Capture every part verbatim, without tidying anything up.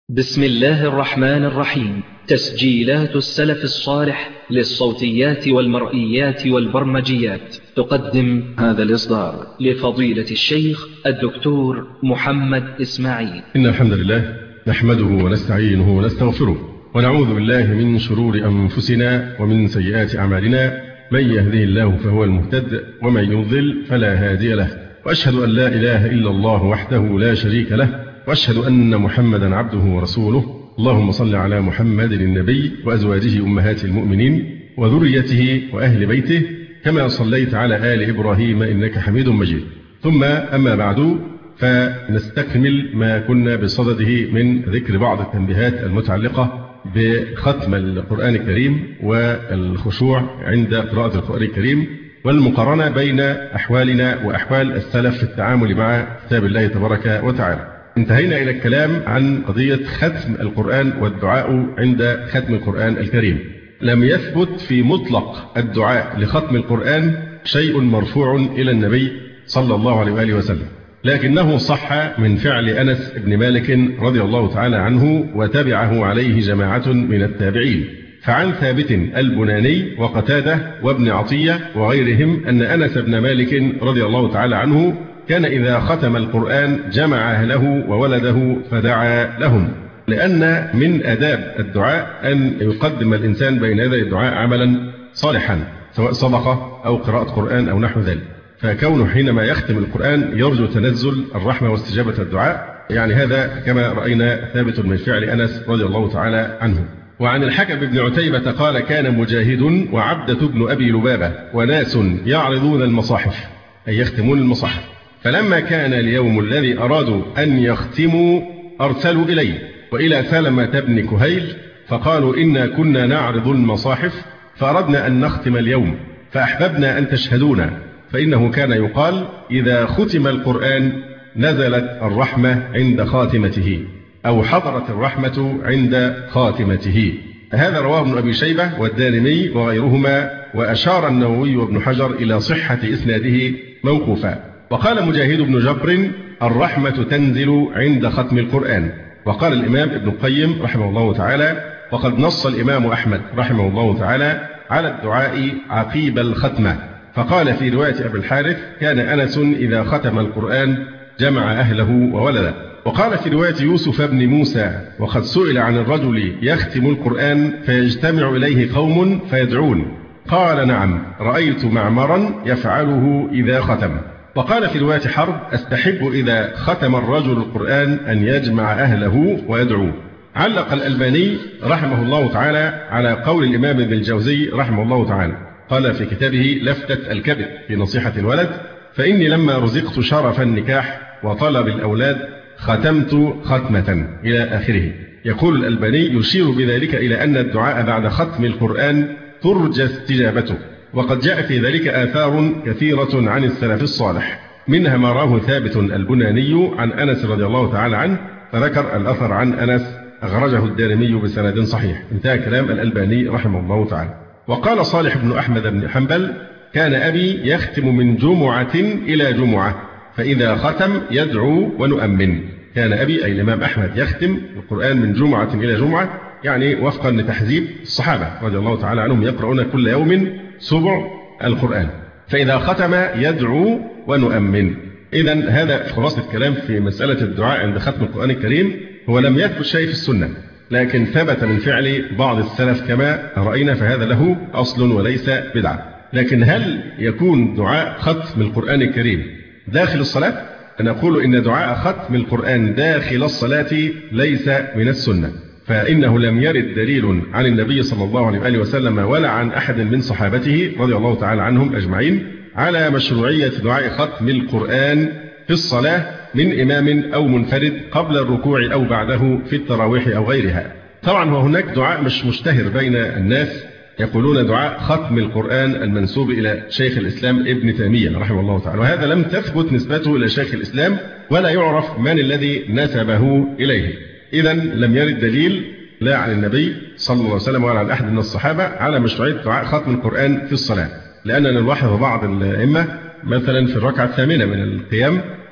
بسم الله الرحمن الرحيم. تسجيلات السلف الصالح للصوتيات والمرئيات والبرمجيات تقدم هذا الإصدار لفضيلة الشيخ الدكتور محمد إسماعيل. إن الحمد لله نحمده ونستعينه ونستغفره ونعوذ بالله من شرور أنفسنا ومن سيئات أعمالنا، من يهده الله فهو المهتد ومن يضلل فلا هادي له، وأشهد أن لا إله إلا الله وحده لا شريك له، وأشهد أن محمدا عبده ورسوله. اللهم صل على محمد النبي وأزواجه أمهات المؤمنين وذريته وأهل بيته كما صليت على آل إبراهيم إنك حميد مجيد. ثم أما بعد، فنستكمل ما كنا بصدده من ذكر بعض التنبيهات المتعلقة بختم القرآن الكريم والخشوع عند قراءة القرآن الكريم، والمقارنة بين أحوالنا وأحوال السلف في التعامل مع كتاب الله تبارك وتعالى. انتهينا إلى الكلام عن قضية ختم القرآن والدعاء عند ختم القرآن الكريم. لم يثبت في مطلق الدعاء لختم القرآن شيء مرفوع إلى النبي صلى الله عليه وآله وسلم، لكنه صح من فعل أنس بن مالك رضي الله تعالى عنه، وتبعه عليه جماعة من التابعين. فعن ثابت البناني وقتادة وابن عطية وغيرهم أن أنس بن مالك رضي الله تعالى عنه كان إذا ختم القرآن جمع أهله وولده فدعا لهم، لأن من آداب الدعاء أن يقدم الإنسان بين يدي الدعاء عملا صالحا، سواء صدقة أو قراءة قرآن أو نحو ذلك. فكونه حينما يختم القرآن يرجو تنزل الرحمة واستجابة الدعاء، يعني هذا كما رأينا ثابت من فعل أنس رضي الله تعالى عنه. وعن الحكم بن عتيبة قال: كان مجاهد وعبدة بن أبي لبابة وناس يعرضون المصاحف، أي يختمون المصاحف، فلما كان اليوم الذي أرادوا أن يختموا أرسلوا إليه وإلى سلمة بن كهيل فقالوا: إنا كنا نعرض المصاحف فأردنا أن نختم اليوم، فأحببنا أن تشهدونا، فإنه كان يقال: إذا ختم القرآن نزلت الرحمة عند خاتمته، أو حضرت الرحمة عند خاتمته. هذا رواه ابن أبي شيبة والدارمي وغيرهما، وأشار النووي وابن حجر إلى صحة إسناده موقوفا. وقال مجاهد بن جبر: الرحمة تنزل عند ختم القرآن. وقال الإمام ابن القيم رحمه الله تعالى: وقد نص الإمام أحمد رحمه الله تعالى على الدعاء عقيب الختمة، فقال في رواية أبي الحارث: كان أنس إذا ختم القرآن جمع أهله وولده. وقال في رواية يوسف بن موسى: وقد سئل عن الرجل يختم القرآن فيجتمع إليه قوم فيدعون، قال: نعم، رأيت معمرا يفعله إذا ختم. وقال في رواية حرب: أستحب إذا ختم الرجل القرآن أن يجمع أهله ويدعو. علق الألباني رحمه الله تعالى على قول الإمام ابن الجوزي رحمه الله تعالى، قال في كتابه لفتة الكبد في نصيحة الولد: فإني لما رزقت شرف النكاح وطلب الأولاد ختمت ختمة، إلى آخره. يقول الألباني: يشير بذلك إلى أن الدعاء بعد ختم القرآن ترجى استجابته، وقد جاء في ذلك آثار كثيرة عن السلف الصالح، منها ما راه ثابت البناني عن أنس رضي الله تعالى عنه، فذكر الأثر عن أنس أخرجه الدارمي بسند صحيح. انتهى كلام الألباني رحمه الله تعالى. وقال صالح بن أحمد بن حنبل: كان أبي يختم من جمعة إلى جمعة، فإذا ختم يدعو ونؤمن. كان أبي أي الإمام أحمد يختم القرآن من جمعة إلى جمعة، يعني وفقا لتحزيب الصحابة رضي الله تعالى عنهم، يقرؤون كل يوم سبع القرآن، فإذا ختم يدعو ونؤمن. إذن هذا خلاصة الكلام في مسألة الدعاء عند ختم القرآن الكريم. هو لم يثبت شيء في السنة، لكن ثبت من فعل بعض السلف كما رأينا، فهذا له أصل وليس بدعة. لكن هل يكون دعاء ختم القرآن الكريم داخل الصلاة؟ نقول إن دعاء ختم القرآن داخل الصلاة ليس من السنة، فإنه لم يرد دليل عن النبي صلى الله عليه وآله وسلم ولا عن أحد من صحابته رضي الله تعالى عنهم أجمعين على مشروعية دعاء ختم القرآن في الصلاة من إمام أو منفرد قبل الركوع أو بعده في التراويح أو غيرها. طبعا وهناك دعاء مش مشتهر بين الناس، يقولون دعاء ختم القرآن المنسوب إلى شيخ الإسلام ابن تيمية رحمه الله تعالى، وهذا لم تثبت نسبته إلى شيخ الإسلام ولا يعرف من الذي نسبه إليه. إذن لم يرد دليل لا عن النبي صلى الله عليه وسلم ولا عن أحد من الصحابة على مشروعية دعاء ختم القرآن في الصلاة، لأننا نلاحظ بعض الأئمة مثلا في الركعة الثامنة من القيام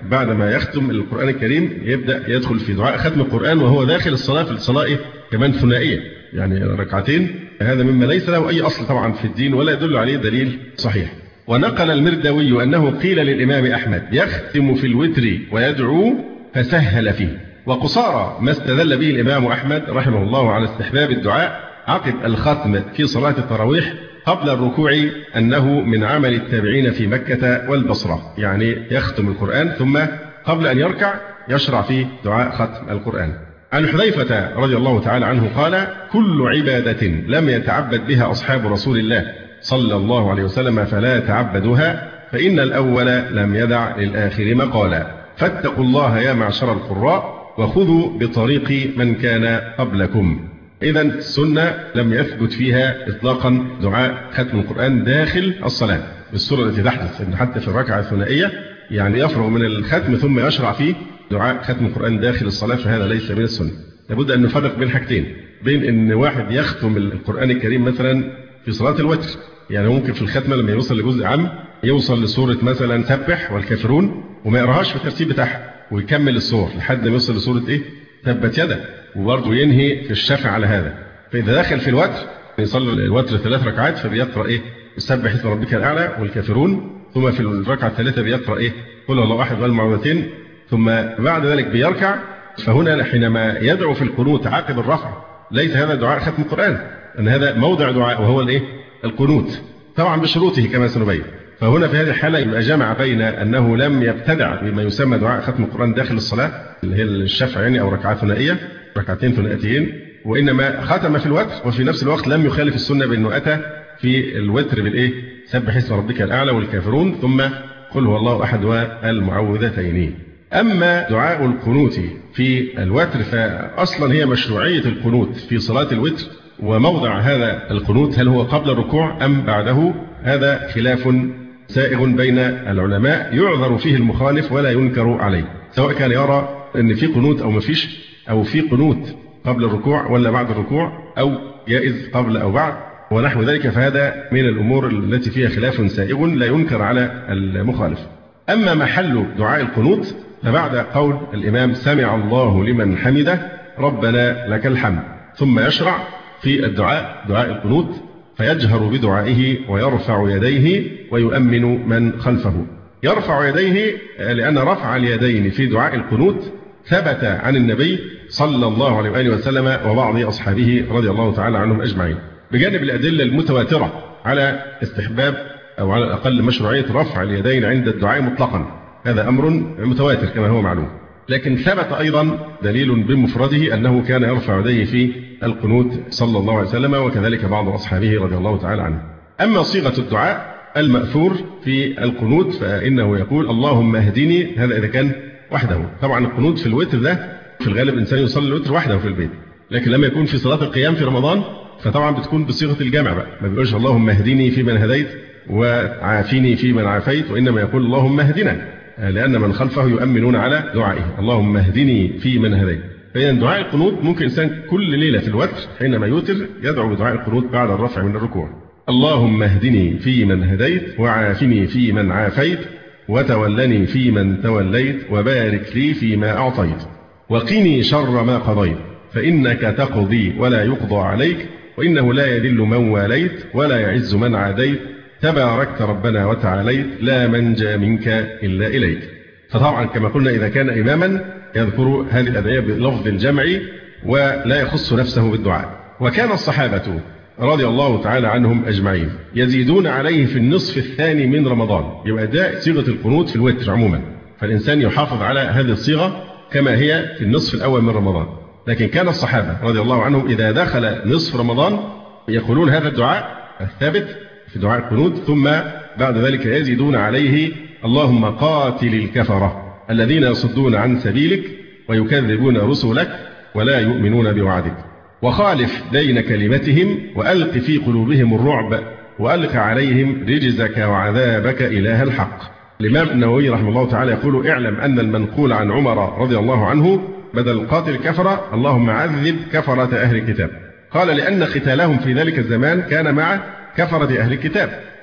بعد ما يختم القرآن الكريم يبدأ يدخل في دعاء ختم القرآن وهو داخل الصلاة، في الصلاة كمان ثنائية يعني ركعتين. هذا مما ليس له أي أصل طبعا في الدين ولا يدل عليه دليل صحيح. ونقل المرداوي أنه قيل للإمام أحمد يختم في الوتر ويدعو فسهل فيه. وقصارى ما استدل به الإمام أحمد رحمه الله على استحباب الدعاء عقب الختم في صلاة التراويح قبل الركوع أنه من عمل التابعين في مكة والبصرة، يعني يختم القرآن ثم قبل أن يركع يشرع في دعاء ختم القرآن. عن حذيفة رضي الله تعالى عنه قال: كل عبادة لم يتعبد بها أصحاب رسول الله صلى الله عليه وسلم فلا تعبدوها، فإن الأول لم يدع للآخر مقالا، فاتقوا الله يا معشر القراء وخذوا بطريق من كان قبلكم. إذا السنة لم يثبت فيها إطلاقا دعاء ختم القرآن داخل الصلاة بالصورة التي تحدث، إن حتى في الركعة الثنائية يعني يفرغ من الختم ثم يشرع فيه دعاء ختم القرآن داخل الصلاة، فهذا ليس من السنة. لابد أن نفرق بين حاجتين، بين أن واحد يختم القرآن الكريم مثلا في صلاة الوتر، يعني ممكن في الختمة لما يوصل لجزء عام يوصل لسورة مثلا سبح والكافرون وما يقراهاش في الترتيب بتاعها ويكمل السور لحد ما يوصل لسورة إيه؟ تبت يدا، وبرضه ينهي في الشفع على هذا. فإذا دخل في الوتر يصلي الوتر ثلاث ركعات فبيقرأ إيه؟ سبح اسم ربك الأعلى والكافرون، ثم في الركعة الثالثة بيقرأ إيه؟ قل الله أحد والمعوذتين، ثم بعد ذلك بيركع. فهنا حينما يدعو في القنوت عقب الرفع ليس هذا دعاء ختم القرآن، أن هذا موضع دعاء وهو الإيه؟ القنوت، طبعا بشروطه كما سنبين. فهنا في هذه الحالة يبقى جمع بين أنه لم يبتدع بما يسمى دعاء ختم القرآن داخل الصلاة اللي هي الشفع يعني أو ركعات ثنائية ركعتين ثنائيتين، وإنما ختم في الوتر وفي نفس الوقت لم يخالف السنة بأنه أتى في الوتر بالإيه؟ سبح اسم ربك الأعلى والكافرون ثم قل هو الله أحد والمعوذتين. أما دعاء القنوت في الوتر فأصلا هي مشروعية القنوت في صلاة الوتر، وموضع هذا القنوت هل هو قبل الركوع أم بعده؟ هذا خلاف سائغ بين العلماء يعذر فيه المخالف ولا ينكر عليه، سواء كان يرى أن في قنوت أو ما فيش، أو في قنوت قبل الركوع ولا بعد الركوع، أو جائز قبل أو بعد ونحو ذلك، فهذا من الأمور التي فيها خلاف سائغ لا ينكر على المخالف. أما محل دعاء القنوت فبعد قول الإمام سمع الله لمن حمده ربنا لك الحمد، ثم يشرع في الدعاء دعاء القنوت فيجهر بدعائه ويرفع يديه ويؤمن من خلفه. يرفع يديه لأن رفع اليدين في دعاء القنوت ثبت عن النبي صلى الله عليه وآله وسلم وبعض أصحابه رضي الله تعالى عنهم أجمعين، بجانب الأدلة المتواترة على استحباب أو على الأقل مشروعية رفع اليدين عند الدعاء مطلقا، هذا أمر متواتر كما هو معلوم. لكن ثبت أيضا دليل بمفرده أنه كان يرفع يديه في القنوت صلى الله عليه وسلم وكذلك بعض أصحابه رضي الله تعالى عنه. أما صيغة الدعاء المأثور في القنوت فإنه يقول اللهم اهدني، هذا إذا كان وحده. طبعا القنوت في الوتر ده في الغالب الإنسان يصلي الوتر وحده في البيت، لكن لما يكون في صلاة القيام في رمضان فطبعا بتكون بصيغة الجمع بقى، ما بيقولش اللهم اهدني في من هديت وعافيني في من عافيت، وإنما يقول اللهم اهدنا، لأن من خلفه يؤمنون على دعائه اللهم اهدني في من هديت. فإذا دعاء القنوت ممكن الإنسان كل ليلة في الوتر حينما يوتر يدعو بدعاء القنوت بعد الرفع من الركوع، اللهم اهدني في من هديت وعافني في من عافيت وتولني في من توليت وبارك لي فيما أعطيت وقني شر ما قضيت فإنك تقضي ولا يقضى عليك وإنه لا يذل من واليت ولا يعز من عاديت تباركت ربنا وتعاليت لا منجى منك إلا إليك. فطبعا كما قلنا إذا كان إماما يذكر هذه الأدعية بلفظ الجمع ولا يخص نفسه بالدعاء. وكان الصحابة رضي الله تعالى عنهم أجمعين يزيدون عليه في النصف الثاني من رمضان، يبقى ده صيغة القنوت في الوتر عموما، فالإنسان يحافظ على هذه الصيغة كما هي في النصف الأول من رمضان. لكن كان الصحابة رضي الله عنهم إذا دخل نصف رمضان يقولون هذا الدعاء الثابت في دعاء القنوت، ثم بعد ذلك يزيدون عليه اللهم قاتل الكفرة الذين يصدون عن سبيلك ويكذبون رسلك ولا يؤمنون بوعدك وخالف بين كلمتهم وألق في قلوبهم الرعب وألق عليهم رجزك وعذابك إله الحق. الإمام النووي رحمه الله تعالى يقول اعلم أن المنقول عن عمر رضي الله عنه بدل قاتل الكفرة اللهم عذب كفرة أهل الكتاب، قال لأن قتالهم في ذلك الزمان كان مع كفرة أهل الكتاب،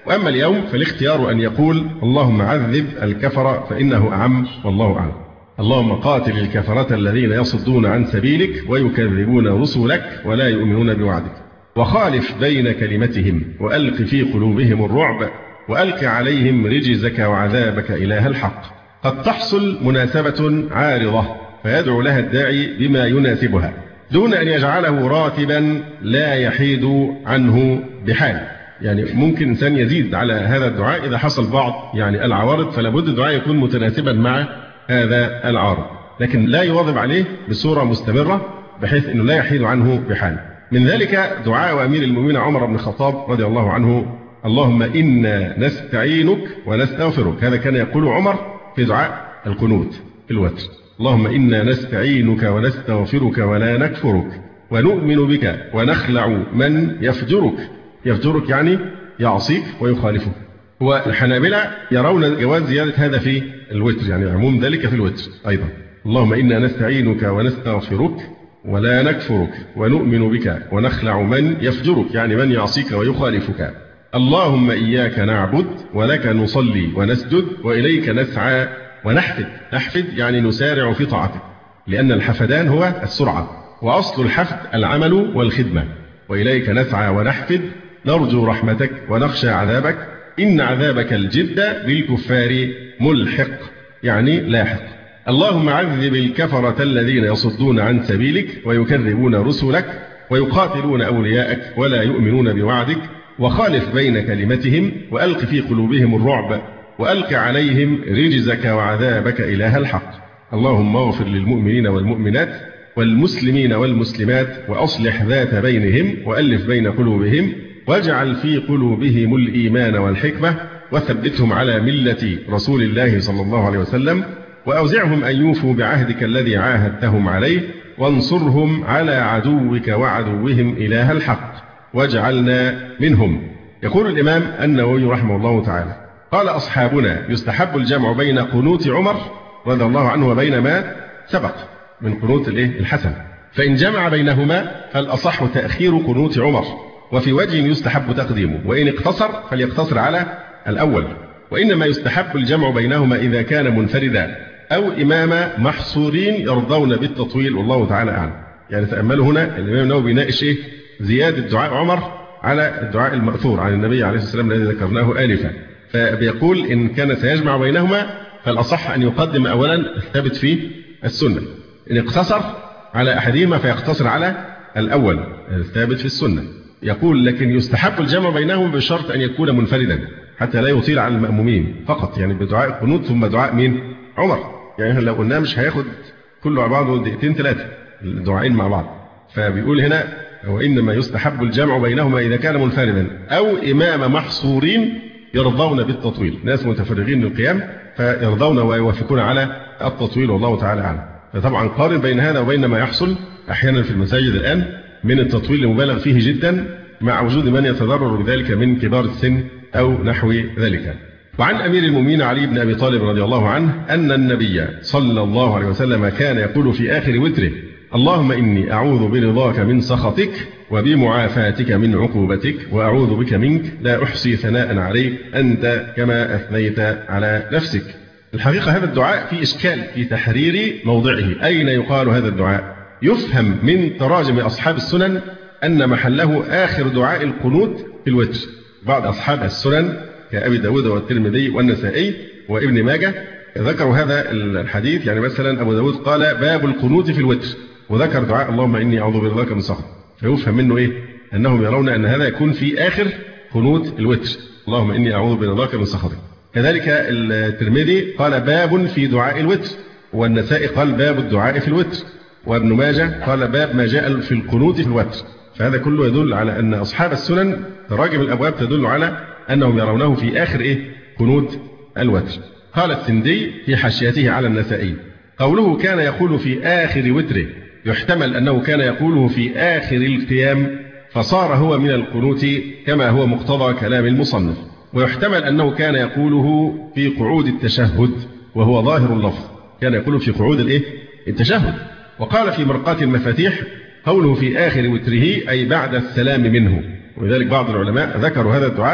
وأما اليوم فالاختيار أن يقول اللهم عذب الكفر فإنه أعم والله أعلم. اللهم قاتل الكفرة الذين يصدون عن سبيلك ويكذبون رسلك ولا يؤمنون بوعدك، وخالف بين كلمتهم وألق في قلوبهم الرعب وألق عليهم رجزك وعذابك إله الحق. قد تحصل مناسبة عارضة فيدعو لها الداعي بما يناسبها دون أن يجعله راتبا لا يحيد عنه بحال. يعني ممكن إنسان يزيد على هذا الدعاء إذا حصل بعض يعني العوارض، فلا بد الدعاء يكون متناسبا مع هذا العارض، لكن لا يواظب عليه بصورة مستمرة بحيث أنه لا يحيد عنه بحال. من ذلك دعاء أمير المؤمنين عمر بن الخطاب رضي الله عنه اللهم إنا نستعينك ونستغفرك. هذا كان يقول عمر في دعاء القنوت في الوتر، اللهم إنا نستعينك ونستغفرك ولا نكفرك ونؤمن بك ونخلع من يفجرك. يفجرك يعني يعصيك ويخالفك. والحنابلة يرون جواز زيادة هذا في الوتر، يعني عموم ذلك في الوتر أيضا، اللهم إنا نستعينك ونستغفرك ولا نكفرك ونؤمن بك ونخلع من يفجرك، يعني من يعصيك ويخالفك. اللهم إياك نعبد ولك نصلي ونسجد وإليك نسعى ونحفد. نحفد يعني نسارع في طاعتك، لأن الحفدان هو السرعة، وأصل الحفد العمل والخدمة. وإليك نسعى ونحفد نرجو رحمتك ونخشى عذابك إن عذابك الجد بالكفار ملحق، يعني لاحق. اللهم عذب الكفرة الذين يصدون عن سبيلك ويكذبون رسلك ويقاتلون أولياءك ولا يؤمنون بوعدك، وخالف بين كلمتهم وألق في قلوبهم الرعب وألق عليهم رجزك وعذابك إله الحق. اللهم اغفر للمؤمنين والمؤمنات والمسلمين والمسلمات وأصلح ذات بينهم وألف بين قلوبهم واجعل في قلوبهم الإيمان والحكمة وثبتهم على ملة رسول الله صلى الله عليه وسلم، وأوزعهم أن يوفوا بعهدك الذي عاهدتهم عليه، وانصرهم على عدوك وعدوهم إله الحق واجعلنا منهم. يقول الإمام النووي رحمه الله تعالى قال أصحابنا يستحب الجمع بين قنوت عمر رضي الله عنه وبين ما سبق من قنوت الحسن، فإن جمع بينهما فالأصح تأخير قنوت عمر، وفي وجه يستحب تقديمه، وإن اقتصر فليقتصر على الأول. وإنما يستحب الجمع بينهما إذا كان منفردا أو إمام محصورين يرضون بالتطويل، والله تعالى أعلم. يعني تأملوا هنا الإمام النووي بيناقش إيه؟ زيادة دعاء عمر على الدعاء المأثور عن النبي عليه الصلاة والسلام الذي ذكرناه آنفا، فبيقول إن كان سيجمع بينهما فالأصح أن يقدم أولا الثابت في السنة، إن اقتصر على أحدهما فيقتصر على الأول الثابت في السنة. يقول لكن يستحب الجمع بينهم بشرط أن يكون منفردا حتى لا يطيل على المأمومين فقط، يعني بدعاء القنوت ثم دعاء مين؟ عمر. يعني لو قلنا مش هياخد كله على بعضه دقيقتين ثلاثة الدعائين مع بعض، فبيقول هنا وإنما يستحب الجمع بينهما إذا كان منفردا أو إمام محصورين يرضون بالتطويل، ناس متفرغين للقيام فيرضون ويوافقون على التطويل، والله تعالى أعلم. فطبعا قارن بين هذا وبين ما يحصل أحيانا في المساجد الآن من التطويل المبالغ فيه جدا مع وجود من يتضرر بذلك من كبار السن أو نحو ذلك. وعن أمير المؤمنين علي بن أبي طالب رضي الله عنه أن النبي صلى الله عليه وسلم كان يقول في آخر وتره اللهم إني أعوذ برضاك من سخطك وبمعافاتك من عقوبتك وأعوذ بك منك لا أحصي ثناء عليك أنت كما أثنيت على نفسك. الحقيقة هذا الدعاء في إشكال في تحرير موضعه، أين يقال هذا الدعاء؟ يفهم من تراجم أصحاب السنن أن محله آخر دعاء القنوت في الوتر. بعض أصحاب السنن كأبي داود والترمذي والنسائي وابن ماجه ذكروا هذا الحديث، يعني مثلا أبو داود قال باب القنوت في الوتر وذكر دعاء اللهم إني أعوذ برضاك من سخطك، فيفهم منه إيه؟ أنهم يرون أن هذا يكون في آخر قنوت الوتر، اللهم إني أعوذ برضاك من سخطك. كذلك الترمذي قال باب في دعاء الوتر، والنسائي قال باب الدعاء في الوتر، وابن ماجه قال باب ما جاء في القنوت في الوتر. فهذا كله يدل على أن أصحاب السنن تراجم الأبواب تدل على أنهم يرونه في آخر إيه؟ قنوت الوتر. قال السندي في حاشيته على النسائي قوله كان يقول في آخر وتره يحتمل أنه كان يقوله في آخر القيام فصار هو من القنوت كما هو مقتضى كلام المصنف، ويحتمل أنه كان يقوله في قعود التشهد وهو ظاهر اللفظ، كان يقوله في قعود الإيه؟ التشهد. وقال في مرقاة المفاتيح قوله في آخر وتره أي بعد السلام منه، ولذلك بعض العلماء ذكروا هذا الدعاء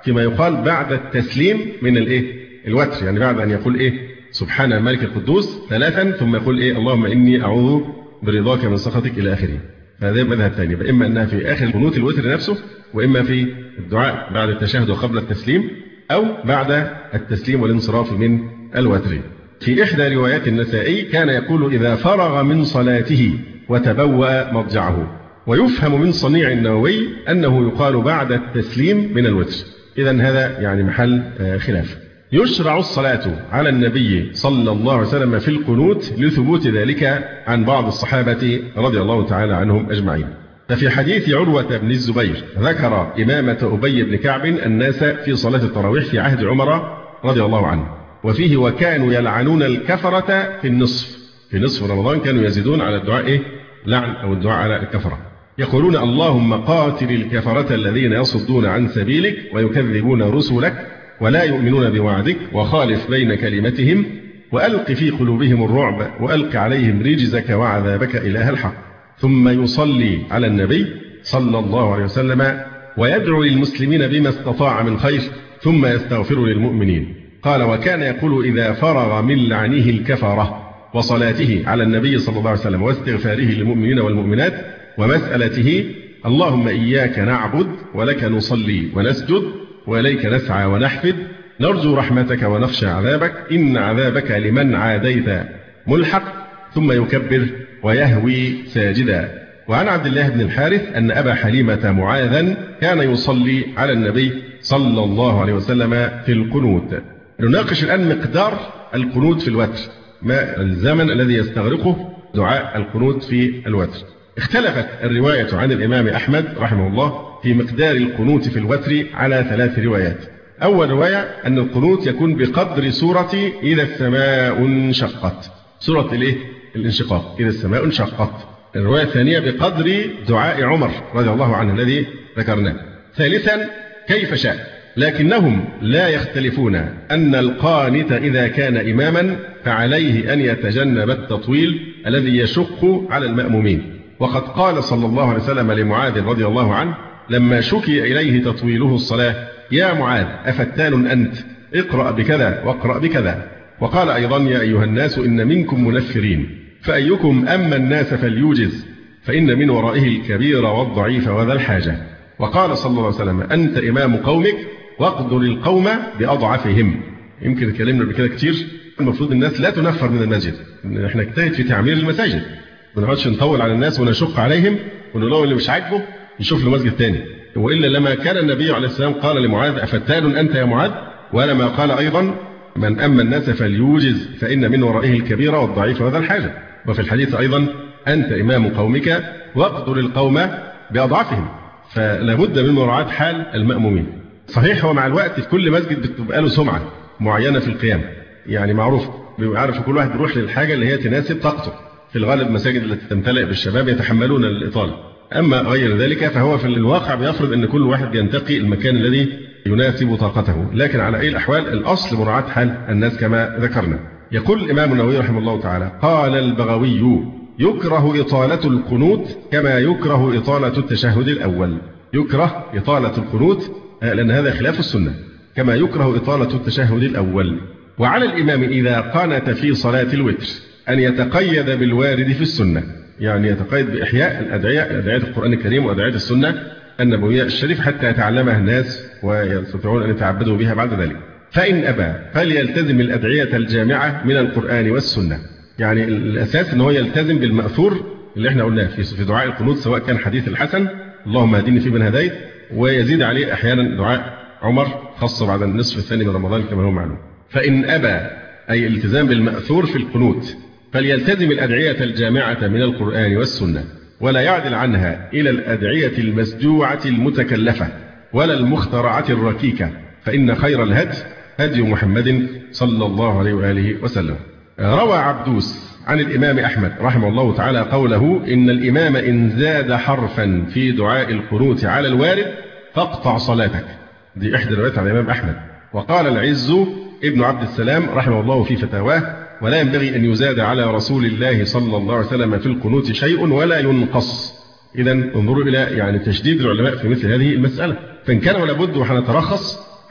فيما يقال بعد التسليم من الإيه؟ الوتر، يعني بعد أن يقول إيه؟ سبحان الملك القدوس ثلاثا ثم يقول إيه؟ اللهم إني أعوذ برضاك من سخطك إلى آخره. فهذا مذهب ثاني، فإما أنها في آخر قنوت الوتر نفسه، وإما في الدعاء بعد التشهد وقبل التسليم، أو بعد التسليم والانصراف من الوتر. في إحدى روايات النسائي كان يقول إذا فرغ من صلاته وتبوأ مضجعه. ويفهم من صنيع النووي أنه يقال بعد التسليم من الوتر. إذن هذا يعني محل خلاف. يشرع الصلاة على النبي صلى الله عليه وسلم في القنوت لثبوت ذلك عن بعض الصحابة رضي الله تعالى عنهم أجمعين. ففي حديث عروة بن الزبير ذكر إمامة أبي بن كعب الناس في صلاة التراويح في عهد عمر رضي الله عنه، وفيه وكانوا يلعنون الكفرة في النصف. في نصف رمضان كانوا يزيدون على الدعاء إيه؟ لعن أو الدعاء على الكفرة، يقولون اللهم قاتل الكفرة الذين يصدون عن سبيلك ويكذبون رسلك ولا يؤمنون بوعدك وخالف بين كلمتهم وألق في قلوبهم الرعب وألق عليهم رجزك وعذابك إله الحق. ثم يصلي على النبي صلى الله عليه وسلم ويدعو للمسلمين بما استطاع من خير ثم يستغفر للمؤمنين. قال وكان يقول إذا فرغ من لعنه الكفرة وصلاته على النبي صلى الله عليه وسلم واستغفاره للمؤمنين والمؤمنات ومسألته اللهم إياك نعبد ولك نصلي ونسجد وإليك نسعى ونحفد نرجو رحمتك ونخشى عذابك إن عذابك لمن عاديت ملحق، ثم يكبر ويهوي ساجدا. وعن عبد الله بن الحارث أن أبا حليمة معاذا كان يصلي على النبي صلى الله عليه وسلم في القنوت. نناقش الآن مقدار القنوت في الوتر، ما الزمن الذي يستغرقه دعاء القنوت في الوتر. اختلفت الرواية عن الإمام أحمد رحمه الله في مقدار القنوت في الوتر على ثلاث روايات. أول رواية أن القنوت يكون بقدر سورة إذا السماء انشقت، سورة الإيه؟ الانشقاق، إذا السماء انشقت. الرواية الثانية بقدر دعاء عمر رضي الله عنه الذي ذكرناه. ثالثا كيف شاء، لكنهم لا يختلفون أن القانت إذا كان إماما فعليه أن يتجنب التطويل الذي يشق على المأمومين. وقد قال صلى الله عليه وسلم لمعاذ رضي الله عنه لما شكي إليه تطويله الصلاة يا معاذ أفتان أنت اقرأ بكذا واقرأ بكذا. وقال أيضا يا أيها الناس إن منكم منفرين فأيكم أما الناس فليوجز فإن من ورائه الكبير والضعيف وذا الحاجة. وقال صلى الله عليه وسلم أنت إمام قومك واقدر القوم بأضعفهم. يمكن اتكلمنا بكده كتير، المفروض الناس لا تنفر من المسجد، احنا نجتهد في تعمير المساجد، ما نقعدش نطول على الناس ونشق عليهم ونقول له اللي مش عاجبه يشوف له مسجد تاني. وإلا لما كان النبي عليه السلام قال لمعاذ أفتان أنت يا معاذ، ولما قال أيضا من أما الناس فليوجز فإن من ورائه الكبير والضعيف وذا الحاجة. وفي الحديث أيضا أنت إمام قومك واقدر القوم بأضعفهم. فلا بد من مراعاة حال المأمومين. صحيح هو مع الوقت في كل مسجد بتبقى له سمعة معينة في القيام، يعني معروف بيبقى عارف كل واحد يروح للحاجة اللي هي تناسب طاقته. في الغالب مساجد التي تمتلئ بالشباب يتحملون الإطالة، أما غير ذلك فهو في الواقع بيفرض أن كل واحد ينتقي المكان الذي يناسب طاقته. لكن على أي الأحوال الأصل مراعاة حال الناس كما ذكرنا. يقول الإمام النووي رحمه الله تعالى قال البغوي يكره إطالة القنوت كما يكره إطالة التشهد الأول. يكره إطالة القنوت لأن هذا خلاف السنة، كما يكره إطالة التشهد الأول. وعلى الإمام إذا قانت في صلاة الوتر أن يتقيد بالوارد في السنة، يعني يتقيد بإحياء الأدعية، أدعية القرآن الكريم وأدعية السنة النبوية الشريفة حتى يتعلمها الناس ويستطيعون أن يتعبدوا بها بعد ذلك. فإن أبى فليلتزم الأدعية الجامعة من القرآن والسنة. يعني الأساس أنه يلتزم بالمأثور اللي احنا قلناه في دعاء القنوت، سواء كان حديث الحسن اللهم اهدني فيمن هديت، ويزيد عليه أحيانا دعاء عمر خاصة بعد النصف الثاني من رمضان كما هو معلوم. فإن أبى أي التزام بالمأثور في القنوت فليلتزم الأدعية الجامعة من القرآن والسنة، ولا يعدل عنها إلى الأدعية المسجوعة المتكلفة ولا المخترعة الركيكة، فإن خير الهدي هدي محمد صلى الله عليه وآله وسلم. روى عبدوس عن الإمام أحمد رحمه الله تعالى قوله إن الإمام إن زاد حرفا في دعاء القنوت على الوارد فاقطع صلاتك. دي إحدى روايات عن الإمام أحمد. وقال العز ابن عبد السلام رحمه الله في فتاواه ولا ينبغي أن يزاد على رسول الله صلى الله عليه وسلم في القنوت شيء ولا ينقص. إذا انظروا إلى يعني تشديد العلماء في مثل هذه المسألة، فإن كان ولا بد وحنترخص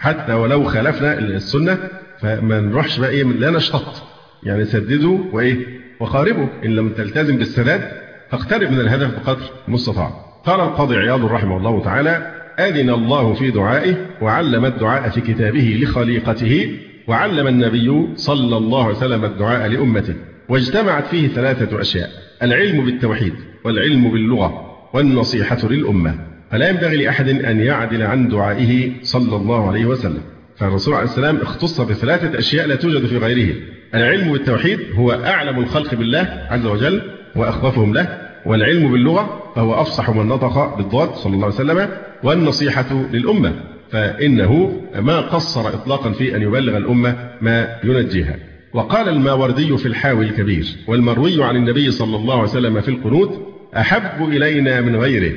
حتى ولو خالفنا السنة فما نروحش بقى إيه لا نشتط، يعني سددوا وإيه وقاربوا، إن لم تلتزم بالسداد فاقترب من الهدف بقدر المستطاع. قال القاضي عياض رحمه الله تعالى: أذن الله في دعائه وعلم الدعاء في كتابه لخليقته، وعلم النبي صلى الله عليه وسلم الدعاء لأمته، واجتمعت فيه ثلاثة أشياء: العلم بالتوحيد، والعلم باللغة، والنصيحة للأمة. فلا ينبغي لأحد أن يعدل عن دعائه صلى الله عليه وسلم. فالرسول عليه السلام اختص بثلاثة أشياء لا توجد في غيره: العلم بالتوحيد، هو أعلم الخلق بالله عز وجل وأخوفهم له، والعلم باللغة فهو أفصح من نطق بالضاد صلى الله عليه وسلم، والنصيحة للأمة فإنه ما قصر إطلاقا في أن يبلغ الأمة ما ينجيها. وقال الماوردي في الحاوي الكبير: والمروي عن النبي صلى الله عليه وسلم في القنوت أحب إلينا من غيره،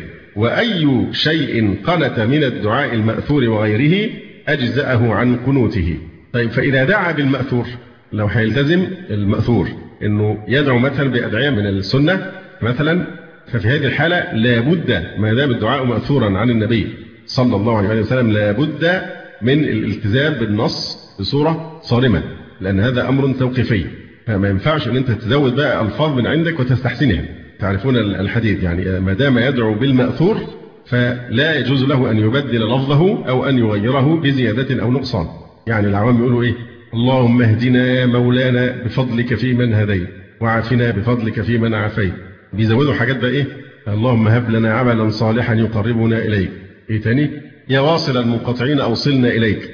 وأي شيء قنت من الدعاء المأثور وغيره أجزأه عن قنوته. طيب فإذا دعا بالمأثور، لو هيلتزم المأثور إنه يدعو مثلا بأدعية من السنة مثلا، ففي هذه الحالة لابد ما دام الدعاء مأثورا عن النبي صلى الله عليه وسلم لابد من الالتزام بالنص بصورة صارمة، لأن هذا أمر توقيفي، فما ينفعش أن أنت تزود بقى ألفاظ من عندك وتستحسنها. تعرفون الحديث يعني ما دام يدعو بالمأثور فلا يجوز له أن يبدل لفظه أو أن يغيره بزيادة أو نقصان. يعني العوام يقولوا إيه: اللهم اهدنا يا مولانا بفضلك في من هديت، وعافنا بفضلك في من عافيت. بيزودوا حاجات بقى إيه: اللهم هب لنا عملا صالحا يقربنا إليك. إيه تاني؟ يا واصل المنقطعين أوصلنا إليك.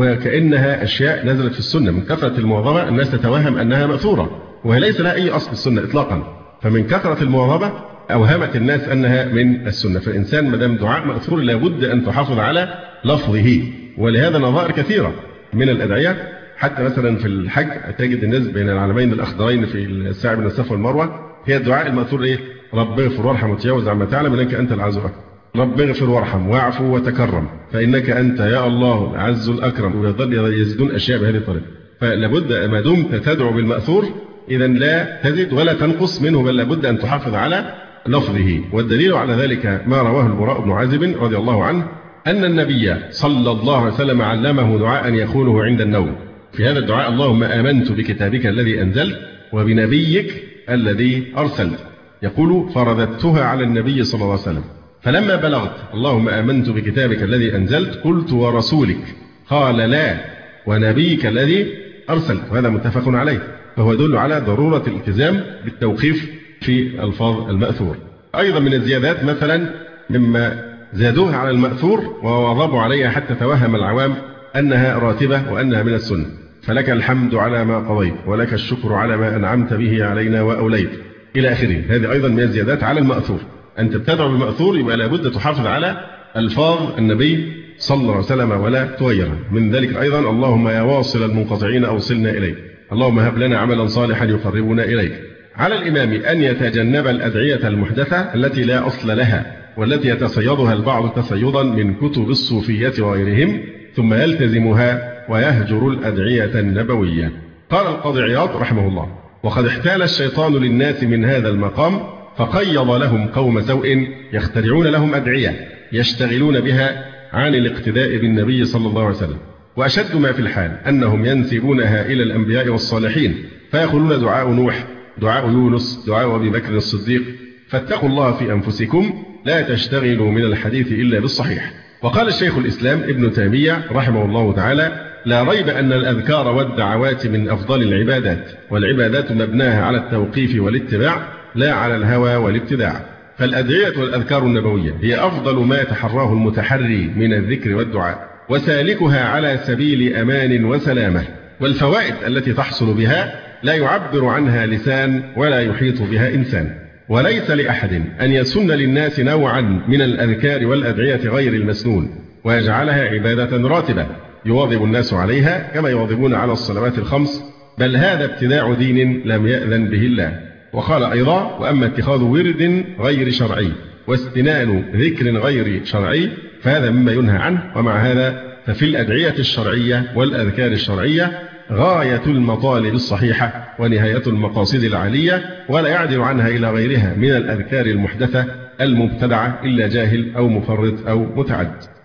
وكأنها أشياء نزلت في السنة. من كثرة المواظبة الناس تتوهم أنها مأثورة، وهي ليس لها أي أصل السنة إطلاقا، فمن كثرة المواظبة أوهمت الناس أنها من السنة. فالإنسان ما دام دعاء مأثور لابد أن تحافظ على لفظه. ولهذا نظائر كثيرة من الأدعية، حتى مثلا في الحج تجد الناس بين العلمين الأخضرين في السعي بين الصفا والمروة هي الدعاء المأثور إيه؟ رب اغفر وارحم وتجاوز عما تعلم إنك أنت العز الأكرم. رب اغفر وارحم واعفو وتكرم فإنك أنت يا الله العز الأكرم. ويظل يزيدون أشياء بهذه الطريقة. فلابد ما دمت تدعو بالمأثور إذا لا تزد ولا تنقص منه، بل لابد أن تحافظ على لفظه. والدليل على ذلك ما رواه البراء بن عازب رضي الله عنه أن النبي صلى الله عليه وسلم علمه دعاء يقوله عند النوم. في هذا الدعاء: اللهم آمنت بكتابك الذي أنزلت وبنبيك الذي أرسلت. يقول: فرددتها على النبي صلى الله عليه وسلم، فلما بلغت اللهم آمنت بكتابك الذي أنزلت قلت: ورسولك؟ قال: لا، ونبيك الذي أرسلت. وهذا متفق عليه. فهو يدل على ضرورة الالتزام بالتوقيف في ألفاظ المأثور. أيضا من الزيادات مثلا مما زادوها على المأثور وواظبوا عليها حتى توهم العوام أنها راتبة وأنها من السنة: فلك الحمد على ما قضيت، ولك الشكر على ما أنعمت به علينا وأوليت، إلى آخره. هذه أيضا من الزيادات على المأثور. أنت تدعو بالمأثور يبقى لابد تحافظ على ألفاظ النبي صلى الله عليه وسلم ولا تغيرها. من ذلك أيضا: اللهم يا واصل المنقطعين أوصلنا إليك، اللهم هب لنا عملا صالحا يقربنا إليك. على الإمام أن يتجنب الأدعية المحدثة التي لا أصل لها، والتي يتصيدها البعض تصيدا من كتب الصوفية وغيرهم، ثم يلتزمها ويهجر الأدعية النبوية. قال القاضي عياض رحمه الله: وقد احتال الشيطان للناس من هذا المقام، فقيض لهم قوم سوء يخترعون لهم أدعية يشتغلون بها عن الاقتداء بالنبي صلى الله عليه وسلم. وأشد ما في الحال أنهم ينسبونها إلى الأنبياء والصالحين، فيقولون: دعاء نوح، دعاء يونس، دعاء أبي بكر الصديق. فاتقوا الله في أنفسكم، لا تشتغلوا من الحديث إلا بالصحيح. وقال الشيخ الإسلام ابن تيمية رحمه الله تعالى: لا ريب أن الأذكار والدعوات من أفضل العبادات، والعبادات مبناها على التوقيف والاتباع لا على الهوى والابتداع. فالأدعية والأذكار النبوية هي أفضل ما يتحراه المتحري من الذكر والدعاء، وسالكها على سبيل أمان وسلامة. والفوائد التي تحصل بها لا يعبر عنها لسان ولا يحيط بها إنسان. وليس لأحد أن يسن للناس نوعا من الأذكار والأدعية غير المسنون ويجعلها عبادة راتبة يواظب الناس عليها كما يواظبون على الصلوات الخمس، بل هذا ابتداع دين لم يأذن به الله. وقال أيضا: وأما اتخاذ ورد غير شرعي واستنان ذكر غير شرعي فهذا مما ينهى عنه. ومع هذا ففي الأدعية الشرعية والأذكار الشرعية غاية المطالب الصحيحة ونهاية المقاصد العالية، ولا يعدل عنها إلى غيرها من الأذكار المحدثة المبتدعة إلا جاهل أو مفرط أو متعد.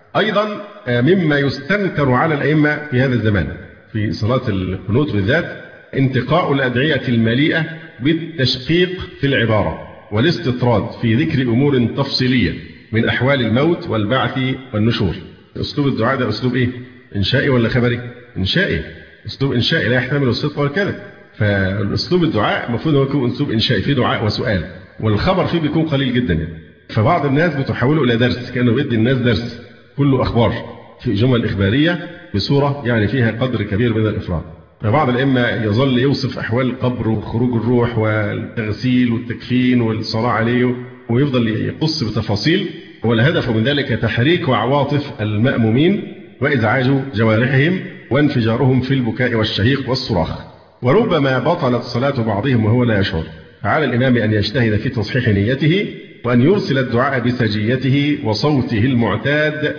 أيضا مما يستنكر على الأئمة في هذا الزمان في صلاة القنوت بالذات انتقاء الأدعية المليئة بالتشقيق في العبارة والاستطراد في ذكر أمور تفصيلية من أحوال الموت والبعث والنشور. أسلوب الدعاء ده أسلوب إيه؟ إنشائي ولا خبري؟ إنشائي. أسلوب إنشائي لا يحتمل الصدق والكذب. فالأسلوب الدعاء المفروض هو يكون أسلوب إنشائي فيه دعاء وسؤال، والخبر فيه بيكون قليل جدا يعني. فبعض الناس بتحوله إلى درس، كأنه بيدي الناس درس كله أخبار في جمل إخبارية بصورة يعني فيها قدر كبير من الإفراط. فبعض الأئمة يظل يوصف أحوال القبر وخروج الروح والتغسيل والتكفين والصلاة عليه، ويفضل يقص بتفاصيل، والهدف من ذلك تحريك عواطف المأمومين وإزعاج جوارحهم وانفجارهم في البكاء والشهيق والصراخ. وربما بطلت صلاة بعضهم وهو لا يشعر. فعلى الإمام أن يجتهد في تصحيح نيته، وأن يرسل الدعاء بسجيته وصوته المعتاد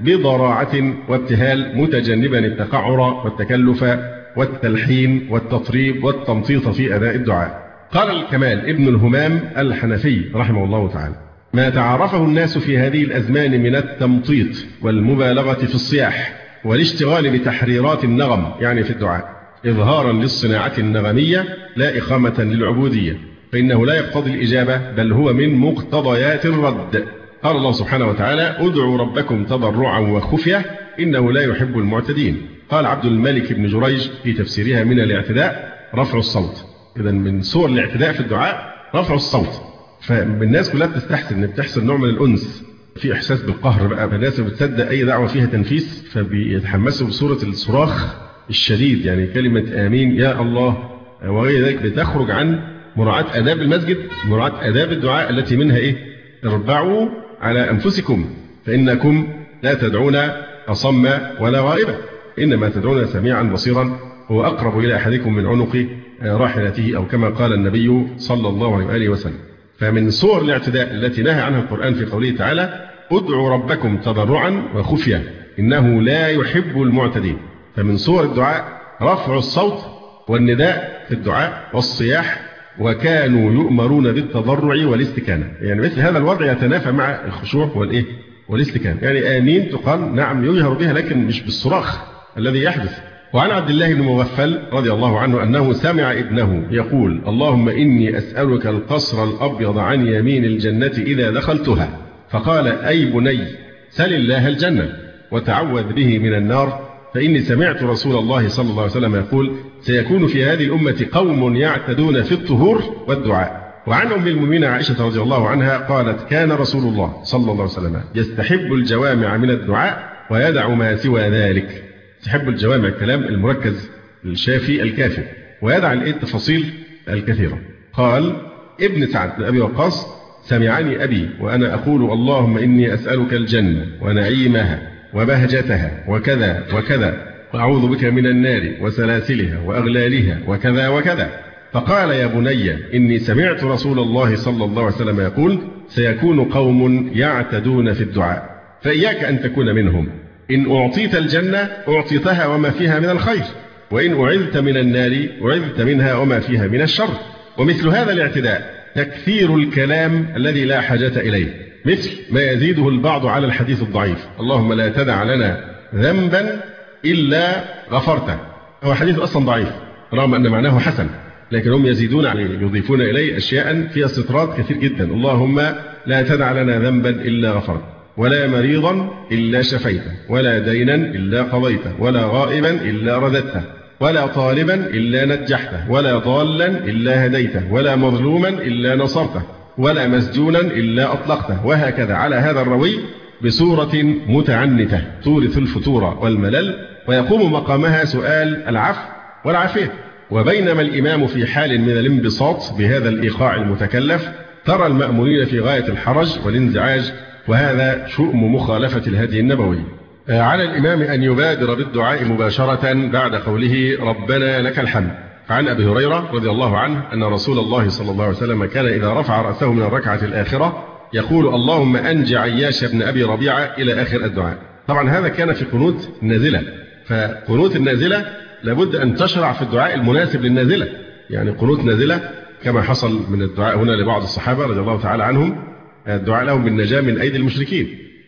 بضراعة وابتهال، متجنبا التقعر والتكلف والتلحين والتطريب والتمطيط في أداء الدعاء. قال الكمال ابن الهمام الحنفي رحمه الله تعالى: ما تعارفه الناس في هذه الأزمان من التمطيط والمبالغة في الصياح والاشتغال بتحريرات النغم يعني في الدعاء إظهارا للصناعة النغمية لا إقامة للعبودية، فإنه لا يقتضي الإجابة بل هو من مقتضيات الرد. قال الله سبحانه وتعالى: ادعوا ربكم تضرعا وخفية إنه لا يحب المعتدين. قال عبد الملك بن جريج في تفسيرها: من الاعتداء رفع الصوت. إذا من صور الاعتداء في الدعاء رفع الصوت. فالناس كلها بتستحسن، بتحصل نوع من الأنس، في إحساس بالقهر بقى، فالناس بتصدق أي دعوة فيها تنفيس فبيتحمسوا بصورة الصراخ الشديد، يعني كلمة آمين يا الله وغير ذلك، بتخرج عن مراعاة آداب المسجد، مراعاة آداب الدعاء التي منها إيه؟ اربعوا على أنفسكم فإنكم لا تدعون أصم ولا غائبا، إنما تدعون سميعا بصيرا هو أقرب إلى أحدكم من عنق راحلته، أو كما قال النبي صلى الله عليه وآله وسلم. فمن صور الاعتداء التي نهى عنها القرآن في قوله تعالى: ادعوا ربكم تضرعا وخفية إنه لا يحب المعتدين. فمن صور الدعاء رفع الصوت والنداء في الدعاء والصياح، وكانوا يؤمرون بالتضرع والاستكانة. يعني مثل هذا الوضع يتنافى مع الخشوع والإيه؟ والاستكانة. يعني آمين تقال نعم يجهر بها لكن مش بالصراخ الذي يحدث. وعن عبد الله بن مغفل رضي الله عنه أنه سمع ابنه يقول: اللهم إني أسألك القصر الأبيض عن يمين الجنة إذا دخلتها. فقال: أي بني سل الله الجنة وتعوذ به من النار، فإني سمعت رسول الله صلى الله عليه وسلم يقول: سيكون في هذه الأمة قوم يعتدون في الطهور والدعاء. وعن أم المؤمنين عائشة رضي الله عنها قالت: كان رسول الله صلى الله عليه وسلم يستحب الجوامع من الدعاء ويدع ما سوى ذلك. يستحب الجوامع الكلام المركز الشافي الكافي، ويدع التفاصيل الكثيرة. قال ابن سعد بن أبي وقاص: سمعني أبي وأنا أقول اللهم إني أسألك الجنة ونعيمها وبهجتها وكذا وكذا، وأعوذ بك من النار وسلاسلها وأغلالها وكذا وكذا. فقال: يا بني إني سمعت رسول الله صلى الله عليه وسلم يقول: سيكون قوم يعتدون في الدعاء، فإياك أن تكون منهم. إن أعطيت الجنة أعطيتها وما فيها من الخير، وإن أعذت من النار أعذت منها وما فيها من الشر. ومثل هذا الاعتداء تكثير الكلام الذي لا حاجة إليه، مثل ما يزيده البعض على الحديث الضعيف: اللهم لا تدع لنا ذنبا إلا غفرته. هو حديث أصلا ضعيف رغم أن معناه حسن، لكن هم يزيدون عليه، يضيفون إليه أشياء فيها استطراد كثير جدا. اللهم لا تدع لنا ذنبا إلا غفرته، ولا مريضا إلا شفيته، ولا دينا إلا قضيته، ولا غائبا إلا رددته، ولا طالبا إلا نجحته، ولا ضالا إلا هديته، ولا مظلوما إلا نصرته، ولا مسجونا إلا أطلقته، وهكذا على هذا الروي بصورة متعنتة تورث الفتور والملل، ويقوم مقامها سؤال العفو والعافية. وبينما الإمام في حال من الانبساط بهذا الإيقاع المتكلف، ترى المأمورين في غاية الحرج والانزعاج، وهذا شؤم مخالفة الهدي النبوي. على الإمام أن يبادر بالدعاء مباشرة بعد قوله ربنا لك الحمد. فعن أبي هريرة رضي الله عنه أن رسول الله صلى الله عليه وسلم كان إذا رفع رأسه من الركعة الآخرة يقول: اللهم أنج عياش بن أبي ربيعة إلى آخر الدعاء. طبعا هذا كان في قنوت النازلة، فقنوت النازلة لابد أن تشرع في الدعاء المناسب للنازلة. يعني قنوت نازلة كما حصل من الدعاء هنا لبعض الصحابة رضي الله تعالى عنهم، الدعاء لهم بالنجاة من أيدي المشركين،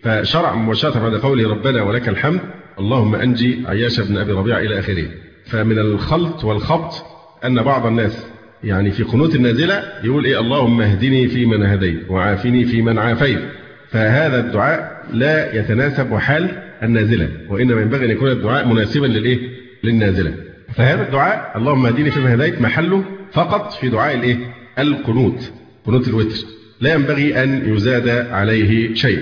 فشرع مباشرة بعد قوله ربنا ولك الحمد اللهم أنجي عياش بن أبي ربيعة إلى آخره. فمن الخلط والخبط أن بعض الناس يعني في قنوت النازلة يقول إيه اللهم اهدني فيمن هديت وعافني فيمن عافيت، فهذا الدعاء لا يتناسب حال النازلة، وإنما ينبغي أن يكون الدعاء مناسبا للإيه؟ للنازلة. فهذا الدعاء اللهم اهدني فيمن هديت محله فقط في دعاء الإيه؟ القنوت، قنوت الوتر، لا ينبغي أن يزاد عليه شيء.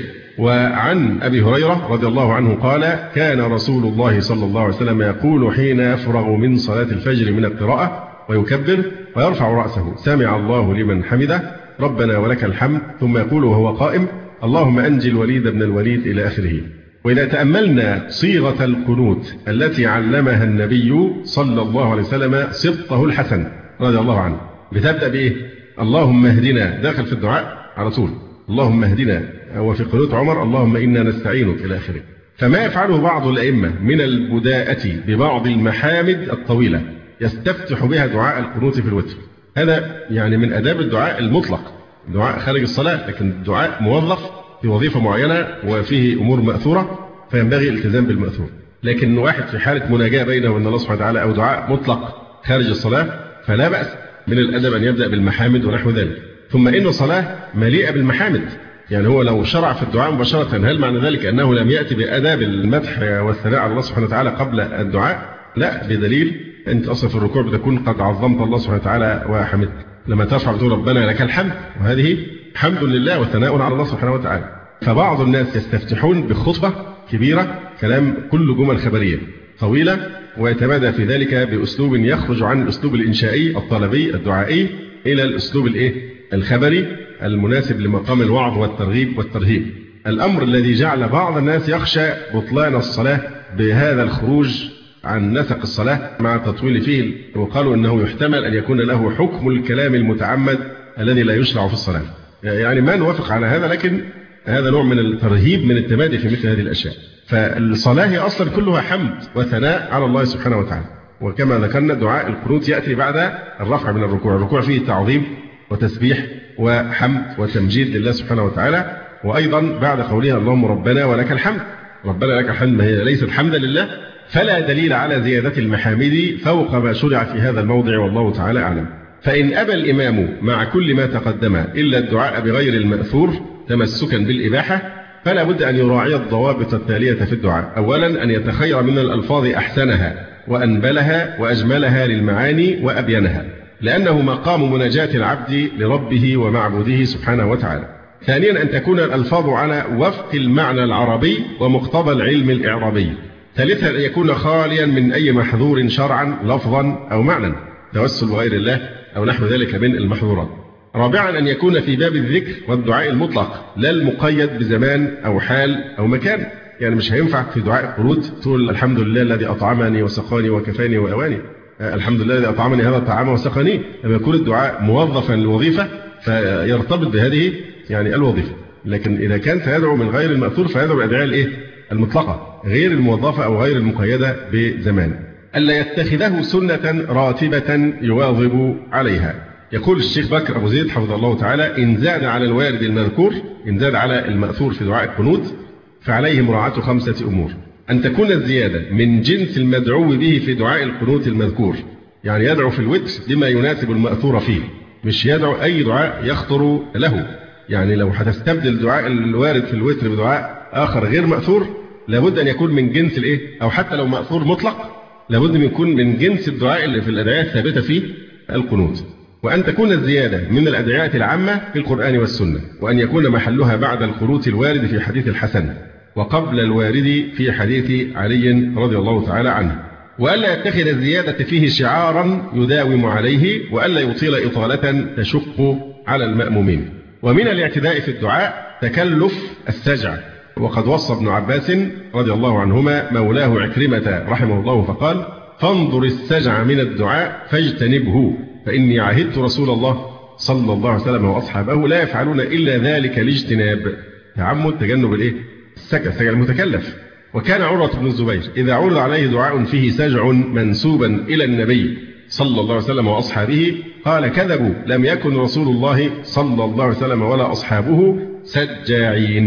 وعن أبي هريرة رضي الله عنه قال كان رسول الله صلى الله عليه وسلم يقول حين يفرغ من صلاة الفجر من القراءة ويكبر ويرفع رأسه سمع الله لمن حمده ربنا ولك الحمد، ثم يقول وهو قائم اللهم أنجي الوليد بن الوليد إلى آخره. وإذا تأملنا صيغة القنوت التي علمها النبي صلى الله عليه وسلم سبطه الحسن رضي الله عنه، بتبدأ بإيه؟ اللهم اهدنا، داخل في الدعاء على طول اللهم اهدنا، وفي قنوت عمر اللهم إنا نستعينك إلى آخره. فما يفعله بعض الأئمة من البداءة ببعض المحامد الطويلة يستفتح بها دعاء القنوت في الوتر، هذا يعني من آداب الدعاء المطلق، دعاء خارج الصلاة، لكن الدعاء موظف في وظيفة معينة وفيه أمور مأثورة فينبغي الالتزام بالمأثور. لكن واحد في حالة مناجاة بينه وبين الله سبحانه وتعالى أو دعاء مطلق خارج الصلاة فلا بأس من الأدب أن يبدأ بالمحامد ونحو ذلك. ثم إن الصلاة مليئة بالمحامد، يعني هو لو شرع في الدعاء مباشرة هل معنى ذلك أنه لم يأتي بآداب المدح والثناء على الله سبحانه وتعالى قبل الدعاء؟ لا، بدليل أنت أصلا في الركوع بتكون قد عظمت الله سبحانه وتعالى وحمدت، لما ترفع بتقول ربنا لك الحمد، وهذه حمد لله وثناء على الله سبحانه وتعالى. فبعض الناس يستفتحون بخطبة كبيرة كلام كل جمل خبرية طويلة ويتمادى في ذلك بأسلوب يخرج عن الأسلوب الإنشائي الطلبي الدعائي إلى الأسلوب الإيه؟ الخبري المناسب لمقام الوعظ والترغيب والترهيب. الأمر الذي جعل بعض الناس يخشى بطلان الصلاة بهذا الخروج عن نسق الصلاة مع التطويل فيه، وقالوا إنه يحتمل أن يكون له حكم الكلام المتعمد الذي لا يشرع في الصلاة. يعني ما نوافق على هذا، لكن هذا نوع من الترهيب من التمادي في مثل هذه الأشياء. فالصلاة هي أصلا كلها حمد وثناء على الله سبحانه وتعالى، وكما ذكرنا دعاء القنوت يأتي بعد الرفع من الركوع، الركوع فيه تعظيم وتسبيح وحمد وتمجيد لله سبحانه وتعالى، وأيضا بعد قولها اللهم ربنا ولك الحمد، ربنا لك الحمد هي ليست حمدا لله، فلا دليل على زيادة المحامد فوق ما شرع في هذا الموضع، والله تعالى أعلم. فإن أبى الإمام مع كل ما تقدم إلا الدعاء بغير المأثور تمسكا بالإباحة فلا بد أن يراعي الضوابط التالية في الدعاء. أولا أن يتخير من الألفاظ أحسنها وأنبلها وأجملها للمعاني وأبينها، لأنه مقام مناجاة العبد لربه ومعبوده سبحانه وتعالى. ثانيا أن تكون الألفاظ على وفق المعنى العربي ومقتضى العلم الإعرابي. ثالثا أن يكون خاليا من أي محظور شرعا لفظا أو معنى، توسل بغير الله أو نحو ذلك من المحظورات. رابعا أن يكون في باب الذكر والدعاء المطلق لا المقيد بزمان أو حال أو مكان، يعني مش هينفع في دعاء القنوت تقول الحمد لله الذي أطعمني وسقاني وكفاني وأواني، الحمد لله الذي أطعمني هذا الطعام وسقاني، لما يكون الدعاء موظفا للوظيفة فيرتبط بهذه يعني الوظيفة. لكن إذا كان سيدعو من غير المأثور فيدعو بالأدعية الإيه؟ المطلقة غير الموظفة أو غير المقيدة بزمان. ألا يتخذه سنة راتبة يواظب عليها. يقول الشيخ بكر أبو زيد حفظه الله تعالى إن زاد على الوارد المذكور، إن زاد على المأثور في دعاء القنوت فعليه مراعاة خمسة أمور. أن تكون الزيادة من جنس المدعو به في دعاء القنوت المذكور، يعني يدعو في الوتر بما يناسب المأثور فيه، مش يدعو أي دعاء يخطر له. يعني لو هتستبدل دعاء الوارد في الوتر بدعاء آخر غير مأثور لابد أن يكون من جنس الإيه؟ أو حتى لو مأثور مطلق لابد أن يكون من جنس الدعاء اللي في الأدعية الثابتة في القنوت. وأن تكون الزيادة من الأدعية العامة في القرآن والسنة، وأن يكون محلها بعد القنوت الوارد في حديث الحسن وقبل الوارد في حديث علي رضي الله تعالى عنه. وألا يتخذ الزيادة فيه شعارا يداوم عليه، وألا يطيل إطالة تشق على المأمومين. ومن الاعتداء في الدعاء تكلف السجع، وقد وصى ابن عباس رضي الله عنهما مولاه عكرمة رحمه الله فقال فانظر السجع من الدعاء فاجتنبه، فإني عهدت رسول الله صلى الله عليه وسلم وأصحابه لا يفعلون إلا ذلك الاجتناب، تعمد تجنب الإيه؟ السجع، السجع المتكلف. وكان عروة بن الزبير إذا عرض عليه دعاء فيه سجع منسوبا إلى النبي صلى الله عليه وسلم وأصحابه قال كذبوا، لم يكن رسول الله صلى الله عليه وسلم ولا أصحابه سجاعين.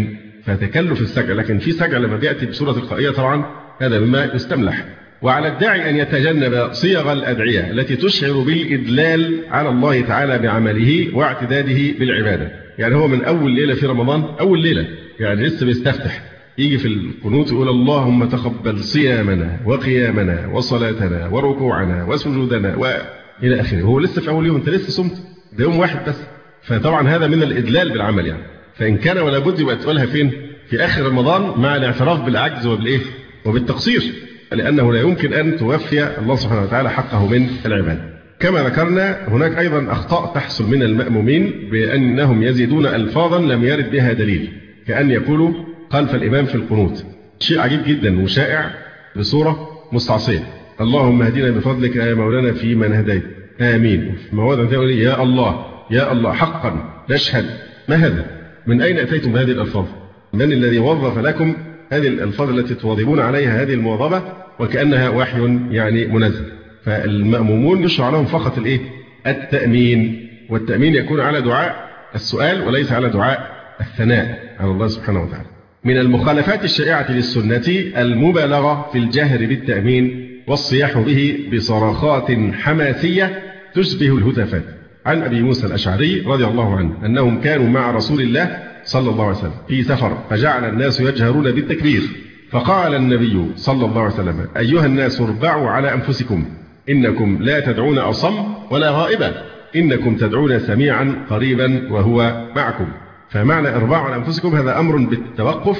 فتكلف السجع، لكن في سجع لما بيأتي بصورة تلقائية طبعا هذا مما يستملح. وعلى الداعي أن يتجنب صيغ الأدعية التي تشعر بالإدلال على الله تعالى بعمله واعتداده بالعبادة. يعني هو من أول ليلة في رمضان، أول ليلة يعني لسه بيستفتح، يجي في القنوت يقول اللهم تقبل صيامنا وقيامنا وصلاتنا وركوعنا وسجودنا وإلى آخره. هو لسه في أول يوم، أنت لسه صمت، ده يوم واحد بس. فطبعا هذا من الإدلال بالعمل يعني. فإن كان ولا بد يبقى تقولها فين؟ في آخر رمضان مع الاعتراف بالعجز وبالإيه؟ وبالتقصير، لأنه لا يمكن أن توفي الله سبحانه وتعالى حقه من العباد. كما ذكرنا هناك أيضا أخطاء تحصل من المأمومين بأنهم يزيدون ألفاظا لم يرد بها دليل، كأن يقولوا خلف الإمام في القنوت، شيء عجيب جدا وشائع بصورة مستعصية. اللهم اهدنا بفضلك يا مولانا في من هديت آمين. في مواضع تقول يا الله يا الله حقا نشهد. ما هذا؟ من أين أتيتم بهذه الألفاظ؟ من الذي وظف لكم هذه الألفاظ التي تواظبون عليها هذه المواظبة وكأنها وحي يعني منزل؟ فالمأمومون يشرع لهم فقط الإيه؟ التأمين، والتأمين يكون على دعاء السؤال وليس على دعاء الثناء على الله سبحانه وتعالى. من المخالفات الشائعة للسنة المبالغة في الجهر بالتأمين والصياح به بصرخات حماسية تشبه الهتافات. عن أبي موسى الأشعري رضي الله عنه أنهم كانوا مع رسول الله صلى الله عليه وسلم في سفر، فجعل الناس يجهرون بالتكبير، فقال النبي صلى الله عليه وسلم أيها الناس اربعوا على أنفسكم، إنكم لا تدعون أصم ولا غائبا، إنكم تدعون سميعا قريبا وهو معكم. فمعنى اربعوا على أنفسكم هذا أمر بالتوقف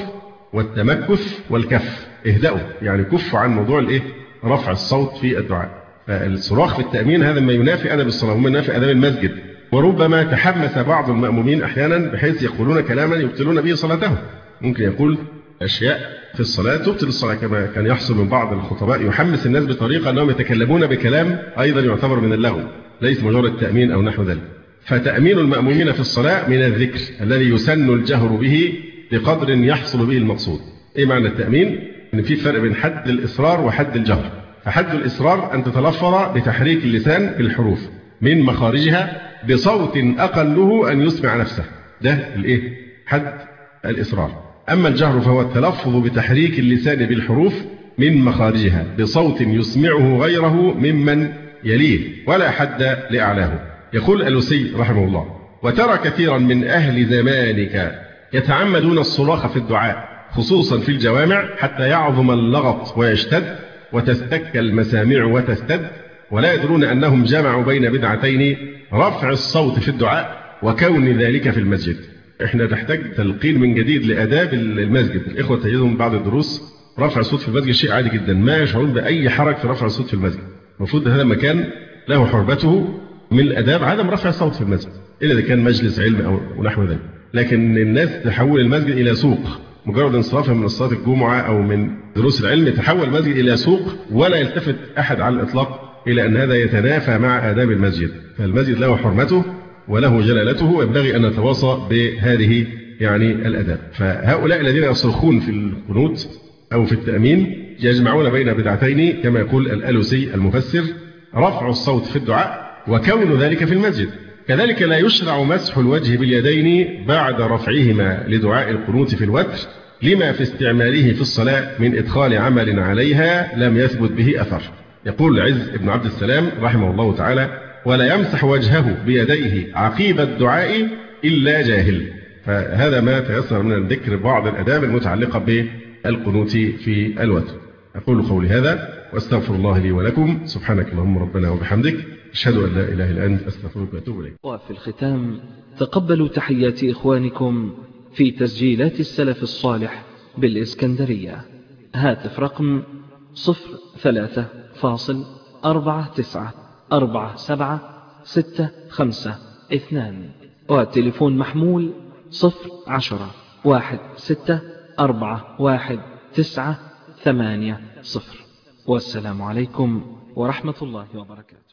والتمكث والكف. اهدأوا يعني كفوا عن موضوع الإيه؟ رفع الصوت في الدعاء. فالصراخ في التأمين هذا ما ينافي أدب الصلاة وما ينافي أدب المسجد. وربما تحمس بعض المأمومين أحيانا بحيث يقولون كلاما يبطلون به صلاتهم. ممكن يقول أشياء في الصلاة تبطل الصلاة، كما كان يحصل من بعض الخطباء يحمس الناس بطريقة أنهم يتكلمون بكلام أيضا يعتبر من اللغو، ليس مجرد تأمين أو نحو ذلك. فتأمين المأمومين في الصلاة من الذكر الذي يسن الجهر به بقدر يحصل به المقصود. إيه معنى التأمين؟ إن في فرق بين حد الإصرار وحد الجهر. فحد الإصرار أن تتلفظ بتحريك اللسان بالحروف من مخارجها بصوت أقله أن يسمع نفسه، ده الإيه؟ حد الإصرار. أما الجهر فهو التلفظ بتحريك اللسان بالحروف من مخارجها بصوت يسمعه غيره ممن يليه ولا حد لأعلاه. يقول الألوسي رحمه الله وترى كثيرا من أهل زمانك يتعمدون الصراخ في الدعاء خصوصا في الجوامع حتى يعظم اللغط ويشتد وتستك المسامع وتستد، ولا يدرون أنهم جمعوا بين بدعتين رفع الصوت في الدعاء وكون ذلك في المسجد. احنا نحتاج تلقين من جديد لآداب المسجد. الإخوة تجدهم بعض الدروس رفع الصوت في المسجد شيء عادي جدا، ما يشعرون بأي حرج في رفع الصوت في المسجد. المفروض هذا مكان له حرمته من الآداب عدم رفع الصوت في المسجد إلا إذا كان مجلس علم أو نحو ذلك. لكن الناس تحول المسجد إلى سوق، مجرد انصرافها من صلاة الجمعة أو من دروس العلم تحول المسجد إلى سوق، ولا يلتفت أحد على الإطلاق إلى أن هذا يتنافى مع آداب المسجد. فالمسجد له حرمته وله جلالته، وينبغي أن نتواصى بهذه يعني الآداب. فهؤلاء الذين يصرخون في القنوت أو في التأمين يجمعون بين بدعتين كما يقول الألوسي المفسر: رفع الصوت في الدعاء وكون ذلك في المسجد. كذلك لا يشرع مسح الوجه باليدين بعد رفعهما لدعاء القنوت في الوتر لما في استعماله في الصلاة من إدخال عمل عليها لم يثبت به أثر. يقول عز بن عبد السلام رحمه الله تعالى: ولا يمسح وجهه بيديه عقيب الدعاء إلا جاهل. فهذا ما تيسر من الذكر بعض الآداب المتعلقة بالقنوت في الوتر. أقول قولي هذا واستغفر الله لي ولكم. سبحانك اللهم ربنا وبحمدك، أشهد أن لا إله إلا أنت، أستغفرك وأتوب إليك. وفي الختام تقبلوا تحيات إخوانكم في تسجيلات السلف الصالح بالإسكندرية. هاتف رقم صفر ثلاثة فاصل أربعة تسعة أربعة سبعة ستة خمسة اثنان، والتليفون محمول صفر عشرة واحد ستة أربعة واحد تسعة ثمانية صفر. والسلام عليكم ورحمة الله وبركاته.